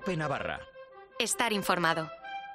Cope Navarra. Estar informado.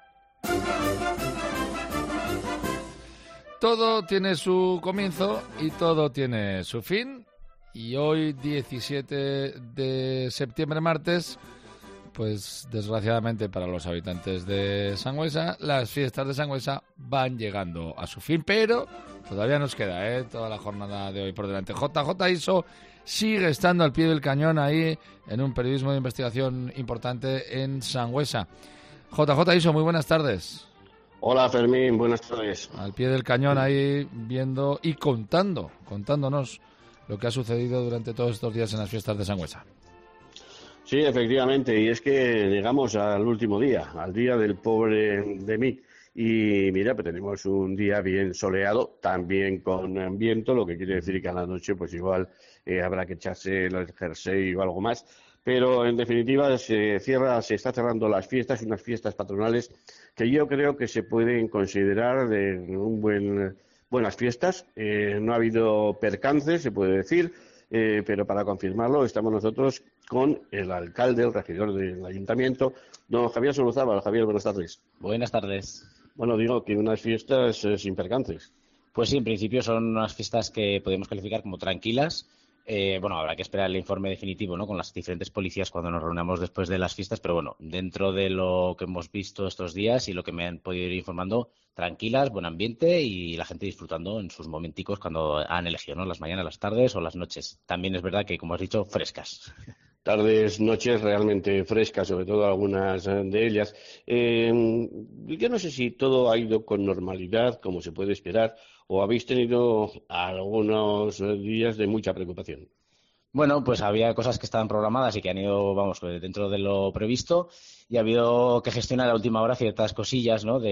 Todo tiene su comienzo y todo tiene su fin. Y hoy, 17 de septiembre, martes, pues desgraciadamente para los habitantes de Sangüesa, las fiestas de Sangüesa van llegando a su fin, pero todavía nos queda toda la jornada de hoy por delante. JJ Iso sigue estando al pie del cañón ahí en un periodismo de investigación importante en Sangüesa. JJ Iso, muy buenas tardes. Hola Fermín, buenas tardes. Al pie del cañón ahí viendo y contándonos lo que ha sucedido durante todos estos días en las fiestas de Sangüesa. Sí, efectivamente, y es que llegamos al último día, al día del pobre de mí. Y mira, pues tenemos un día bien soleado, también con viento, lo que quiere decir que a la noche pues igual habrá que echarse el jersey o algo más. Pero en definitiva se está cerrando las fiestas, unas fiestas patronales que yo creo que se pueden considerar de buenas fiestas. No ha habido percances, se puede decir. Pero para confirmarlo estamos nosotros con el alcalde, el regidor del ayuntamiento, don Javier Solozábal. Javier, buenas tardes. Buenas tardes. Bueno, digo que unas fiestas sin percances. Pues sí, en principio son unas fiestas que podemos calificar como tranquilas. Habrá que esperar el informe definitivo, ¿no?, con las diferentes policías cuando nos reunamos después de las fiestas, pero bueno, dentro de lo que hemos visto estos días y lo que me han podido ir informando, tranquilas, buen ambiente y la gente disfrutando en sus momenticos cuando han elegido, ¿no?, las mañanas, las tardes o las noches. También es verdad que, como has dicho, frescas. Tardes, noches realmente frescas, sobre todo algunas de ellas. Yo no sé si todo ha ido con normalidad, como se puede esperar, o habéis tenido algunos días de mucha preocupación. Bueno, pues había cosas que estaban programadas y que han ido, dentro de lo previsto, y ha habido que gestionar a última hora ciertas cosillas, ¿no?,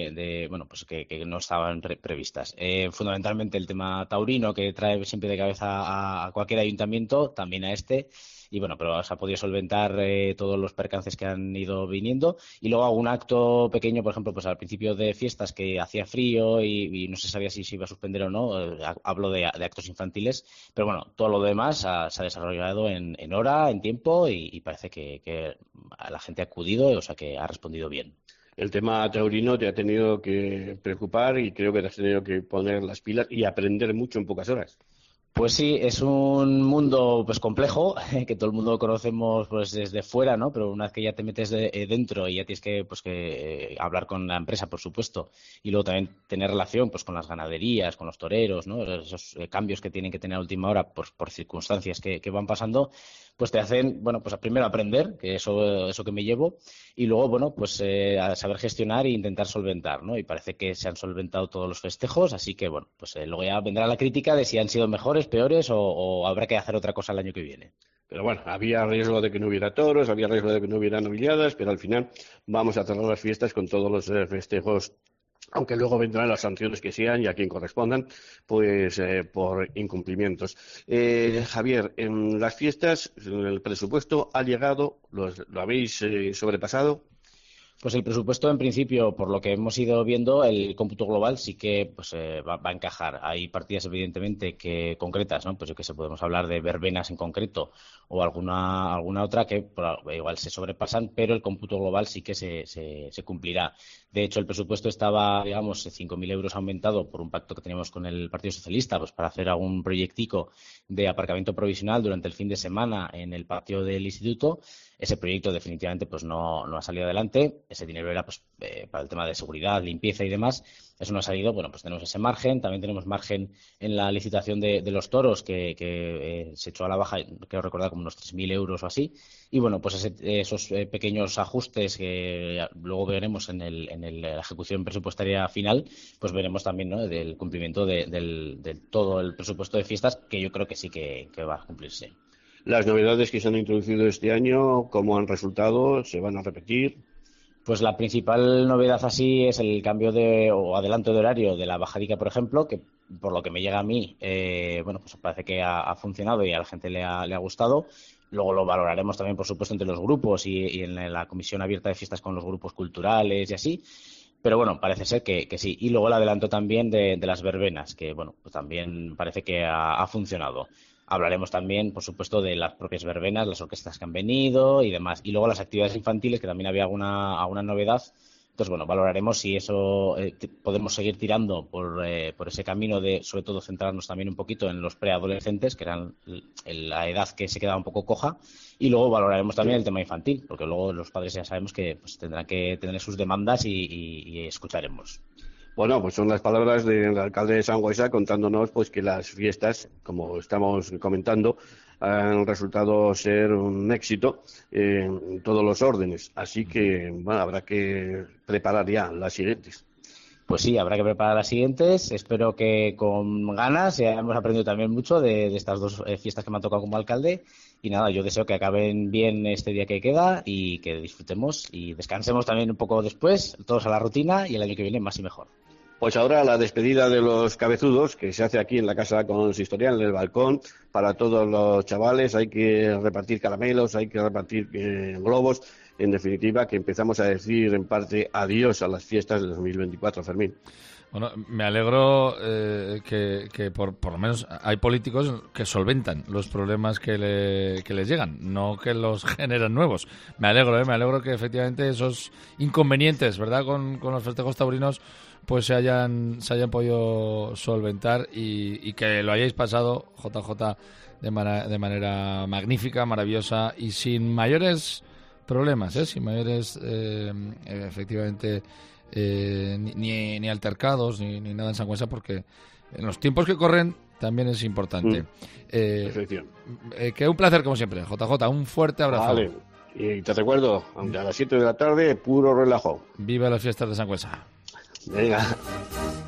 que no estaban previstas. Fundamentalmente el tema taurino, que trae siempre de cabeza a cualquier ayuntamiento, también a este. Y bueno, pero se ha podido solventar todos los percances que han ido viniendo. Y luego algún acto pequeño, por ejemplo, pues al principio de fiestas que hacía frío y no se sabía si se iba a suspender o no. Hablo de actos infantiles. Pero bueno, todo lo demás se ha desarrollado en hora, en tiempo y parece que la gente ha acudido, o sea que ha respondido bien. El tema taurino te ha tenido que preocupar y creo que te has tenido que poner las pilas y aprender mucho en pocas horas. Pues sí, es un mundo pues complejo, que todo el mundo conocemos pues desde fuera, ¿no? Pero una vez que ya te metes dentro y ya tienes que hablar con la empresa, por supuesto, y luego también tener relación pues con las ganaderías, con los toreros, ¿no?, esos cambios que tienen que tener a última hora por circunstancias que van pasando, pues te hacen, pues primero aprender, que eso que me llevo, y luego, a saber gestionar e intentar solventar, ¿no? Y parece que se han solventado todos los festejos, así que, luego ya vendrá la crítica de si han sido mejores, peores o habrá que hacer otra cosa el año que viene. Pero bueno, había riesgo de que no hubiera toros, había riesgo de que no hubiera novilladas, pero al final vamos a cerrar las fiestas con todos los festejos, aunque luego vendrán las sanciones que sean y a quien correspondan, pues por incumplimientos. Javier, en las fiestas el presupuesto ha llegado, ¿lo habéis sobrepasado? Pues el presupuesto, en principio, por lo que hemos ido viendo, el cómputo global sí que va a encajar. Hay partidas, evidentemente, que concretas, ¿no? Pues yo que sé, podemos hablar de verbenas en concreto o alguna otra que igual se sobrepasan, pero el cómputo global sí que se cumplirá. De hecho, el presupuesto estaba, 5.000 euros aumentado por un pacto que teníamos con el Partido Socialista, pues para hacer algún proyectico de aparcamiento provisional durante el fin de semana en el patio del instituto. Ese proyecto definitivamente pues no ha salido adelante. Ese dinero era para el tema de seguridad, limpieza y demás. Eso no ha salido. Pues tenemos ese margen. También tenemos margen en la licitación de los toros que se echó a la baja, creo recordar, como unos 3.000 euros o así. Y esos pequeños ajustes que luego veremos en la ejecución presupuestaria final, pues veremos también, ¿no?, del cumplimiento de todo el presupuesto de fiestas, que yo creo que sí que va a cumplirse. Las novedades que se han introducido este año, ¿cómo han resultado? ¿Se van a repetir? Pues la principal novedad así es el cambio o adelanto de horario de la bajadica, por ejemplo, que por lo que me llega a mí, pues parece que ha funcionado y a la gente le ha gustado. Luego lo valoraremos también, por supuesto, entre los grupos y en la comisión abierta de fiestas con los grupos culturales y así. Pero parece ser que sí. Y luego el adelanto también de las verbenas, que pues también parece que ha funcionado. Hablaremos también, por supuesto, de las propias verbenas, las orquestas que han venido y demás. Y luego las actividades infantiles, que también había alguna novedad. Entonces, bueno, valoraremos si eso podemos seguir tirando por ese camino de, sobre todo, centrarnos también un poquito en los preadolescentes, que eran la edad que se quedaba un poco coja. Y luego valoraremos también el tema infantil, porque luego los padres ya sabemos que pues, tendrán que tener sus demandas y escucharemos. Bueno, pues son las palabras del alcalde de Sangüesa contándonos pues que las fiestas, como estamos comentando, han resultado ser un éxito en todos los órdenes. Así que, bueno, habrá que preparar ya las siguientes. Pues sí, habrá que preparar las siguientes. Espero que con ganas. Ya hemos aprendido también mucho de estas dos fiestas que me han tocado como alcalde. Y nada, yo deseo que acaben bien este día que queda y que disfrutemos y descansemos también un poco después, todos a la rutina y el año que viene más y mejor. Pues ahora la despedida de los cabezudos, que se hace aquí en la Casa Consistorial, en el balcón, para todos los chavales. Hay que repartir caramelos, hay que repartir globos. En definitiva, que empezamos a decir en parte adiós a las fiestas de 2024, Fermín. Bueno, me alegro que por lo menos hay políticos que solventan los problemas que les llegan, no que los generan nuevos. Me alegro que efectivamente esos inconvenientes, ¿verdad?, con los festejos taurinos pues se hayan podido solventar y que lo hayáis pasado, JJ, de manera magnífica, maravillosa y sin mayores problemas, sin mayores efectivamente ni altercados ni nada en Sangüesa, porque en los tiempos que corren también es importante. Que un placer como siempre, JJ, un fuerte abrazo. Vale. Y te recuerdo, a las 7 de la tarde, puro relajo. Viva las fiestas de Sangüesa. Venga.